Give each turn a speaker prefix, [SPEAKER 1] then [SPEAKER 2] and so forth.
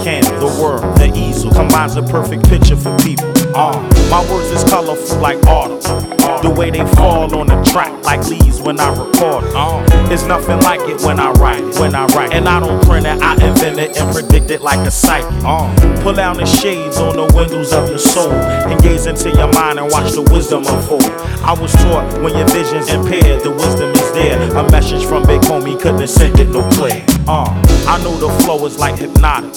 [SPEAKER 1] canvas, the world, the easel, combines a perfect picture for people. My words is colorful like autumn. The way they fall on the track like leaves when I record it. It's nothing like it when I write it. And I don't print it, I invent it and predict it like a psychic. Pull down the shades on the windows of your soul and gaze into your mind and watch the wisdom unfold. I was taught when your vision's impaired, the wisdom is there. A message from Big Homie couldn't have sent it no clear. I know the flow is like hypnotic.